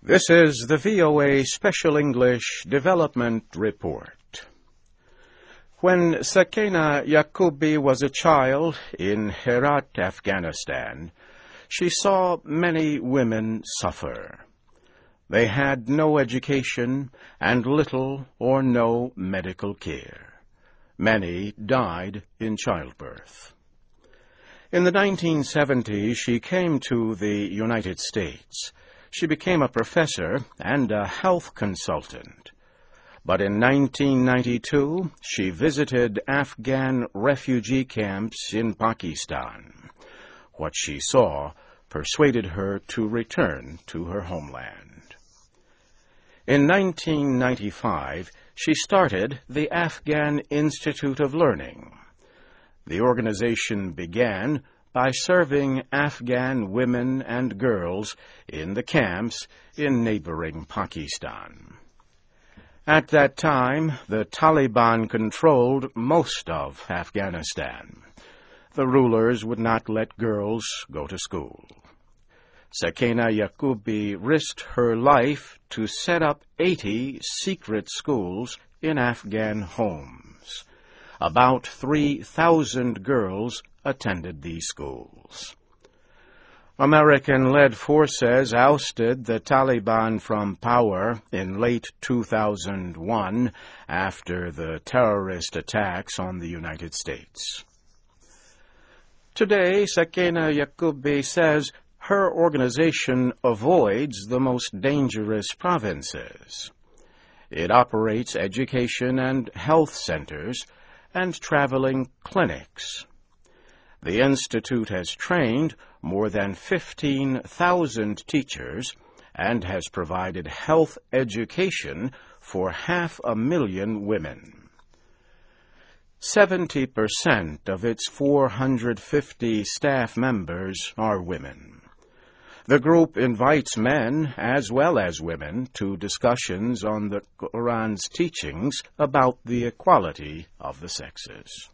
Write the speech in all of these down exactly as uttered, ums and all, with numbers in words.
This is the V O A Special English Development Report. When Sakena Yaqubi was a child in Herat, Afghanistan, she saw many women suffer. They had no education and little or no medical care. Many died in childbirth. In the nineteen seventies, she came to the United States. She became a professor and a health consultant. But in nineteen ninety-two, she visited Afghan refugee camps in Pakistan. What she saw persuaded her to return to her homeland. In nineteen ninety-five, she started the Afghan Institute of Learning. The organization began by serving Afghan women and girls in the camps in neighboring Pakistan. At that time, the Taliban controlled most of Afghanistan. The rulers would not let girls go to school. Sakena Yaqubi risked her life to set up eighty secret schools in Afghan homes. About three thousand girls attended these schools. American-led forces ousted the Taliban from power in late two thousand one after the terrorist attacks on the United States. Today, Sakena Yaqubi says her organization avoids the most dangerous provinces. It operates education and health centers and traveling clinics. The Institute has trained more than fifteen thousand teachers and has provided health education for half a million women. Seventy percent of its four hundred fifty staff members are women. The group invites men as well as women to discussions on the Quran's teachings about the equality of the sexes.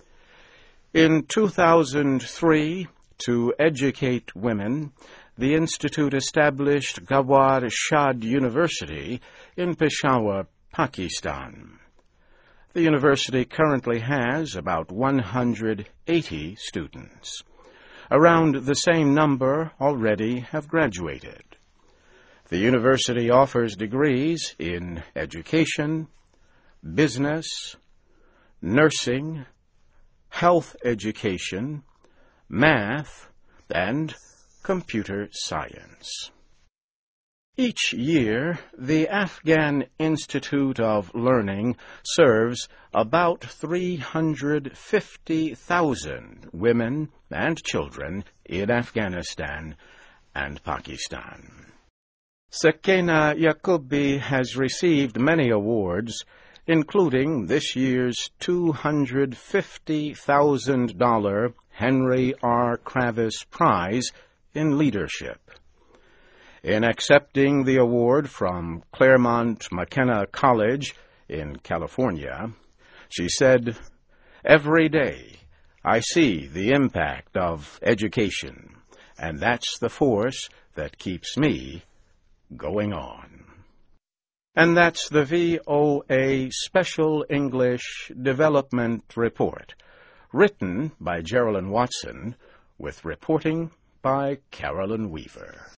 In two thousand three, to educate women, the Institute established Gawhar Shad University in Peshawar, Pakistan. The university currently has about one hundred eighty students. Around the same number already have graduated. The university offers degrees in education, business, nursing, health education, math, and computer science. Each year, the Afghan Institute of Learning serves about three hundred fifty thousand women and children in Afghanistan and Pakistan. Sakena Yaqubi has received many awards, including this year's two hundred fifty thousand dollars Henry R. Kravis Prize in Leadership. In accepting the award from Claremont McKenna College in California, she said, "Every day I see the impact of education, and that's the force that keeps me going on." And that's the V O A Special English Development Report, written by Geraldine Watson, with reporting by Carolyn Weaver.